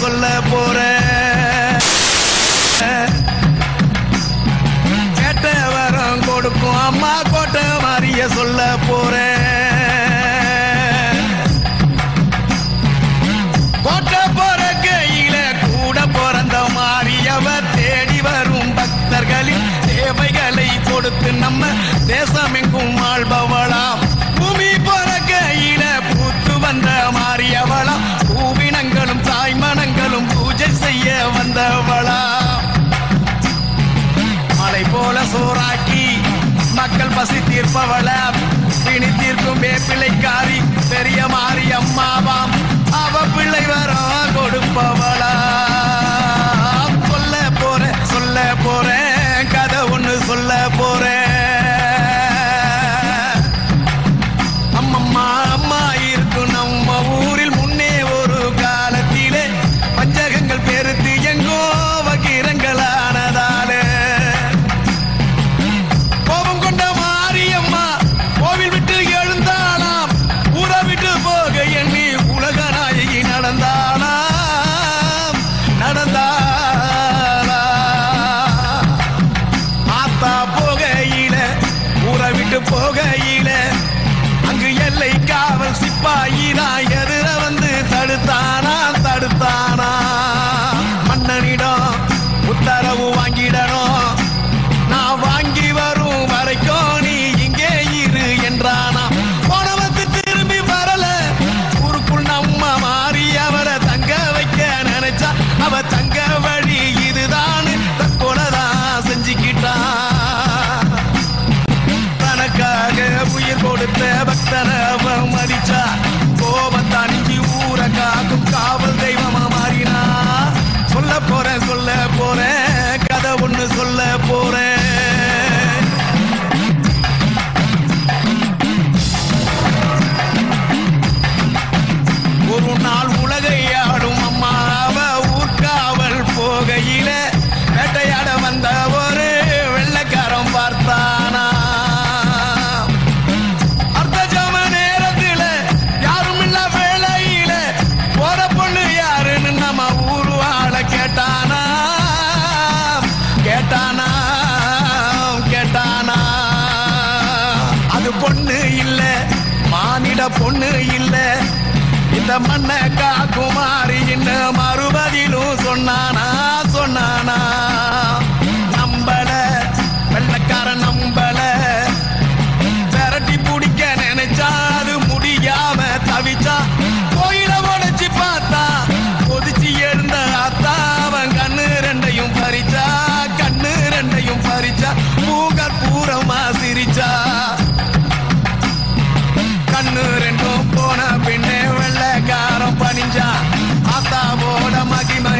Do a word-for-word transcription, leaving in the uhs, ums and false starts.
சொல்ல போறேன். கேட்ட வரம் கொடுக்கும் அம்மா கோட்டை மாறிய சொல்ல போறேன். கோட்டை போற கையில கூட பிறந்த மாறியவ தேடி வரும் பக்தர்களின் தேவைகளை கொடுத்து நம்ம தேசம் எங்கும் ஆள்பவளாம். பூமி போற கையில பூத்து வந்த மாறியவளாம். பூவினங்களும் தாய்மனங்களும் பூஜை செய்ய வந்தவளாம். மலை போல சோறாக்கி மக்கள் பசி தீர்ப்பவளாம். பிணி தீர்க்கும் வேப்பிலைக்காரி பெரிய மாறி அம்மாவாம். அவ பிள்ளை வரம் கொடுப்பவளாம். சொல்ல போறேன் சொல்ல போறேன் கதை ஒண்ணு சொல்ல போறேன். அம்மம்மா அம்மா இருக்கும் நம்ம ஊரில் முன்னே ஒரு காலத்திலே பஞ்சகங்கள் பெருத்து எங்கோ வகிரங்களானதாலே கோபம் கொண்ட மாரியம்மா கோவில் விட்டு எழுந்தாளாம். ஊரை விட்டு போக எண்ணி உலக நாயகி நடந்தாளாம் நடந்தாளா. ஆத்தா போகையில ஊரை விட்டு போகையில அங்கு எல்லை காவல் சிப்பாயினா எதிர வந்து தடுத்தானா தடுத்தானா. மன்னனிடம் உத்தரவு வாங்கிடணும், நான் வாங்கி வரும் வரைக்கும் நீ இங்கே இரு என்றானா. போனவத்து திரும்பி வரல, ஊருக்குள் நம்ம மாறி அவரை தங்க வைக்க நினைச்சா. அவ தங்க வழி இதுதான் தற்கொலைதான் செஞ்சுக்கிட்டான். தனக்காக உயிர் கொடுத்த பக்தனை மதிச்சா. கோபத்தான் இஞ்சி ஊரை காக்கும் காவல் தெய்வமா மாறினா. சொல்ல போறேன் சொல்ல போறேன் கதை ஒண்ணு சொல்ல போறேன். ஒரு நாள் உலகை ஆடும் அம்மா அவ ஊர்காவல் போகையில வேட்டையாட வந்த ஒரு வெள்ளைக்காரன் பார்த்தானா. அர்த்த ஜாம நேரத்துல யாரும் இல்ல வேளையில போற பொண்ணு யாருன்னு நம்ம ஊரு ஆள கேட்டானா கேட்டானா கேட்டானா. அது பொண்ணு இல்ல மானிட பொண்ணு இல்ல, இந்த மண்ணை காக்குமாரி இன்னும் மறுபதிலும் சொன்னானா சொன்னானா. நம்பல வெள்ளக்காரன் நம்பல, விரட்டி பிடிக்க நினைச்சா அது முடியாம தவிச்சா. கோயில உடைச்சு பார்த்தா கொதிச்சு எழுந்த ஆத்தா அவன் கண்ணு ரெண்டையும் பறிச்சா கண்ணு ரெண்டையும் பறிச்சா. பூங்கற் பூரமா சிரிச்சா. கண்ணு ரெண்டும் போன பின்னே வெள்ளைக்காரன் பணிஞ்சா. ஆத்தாவோட மகிமை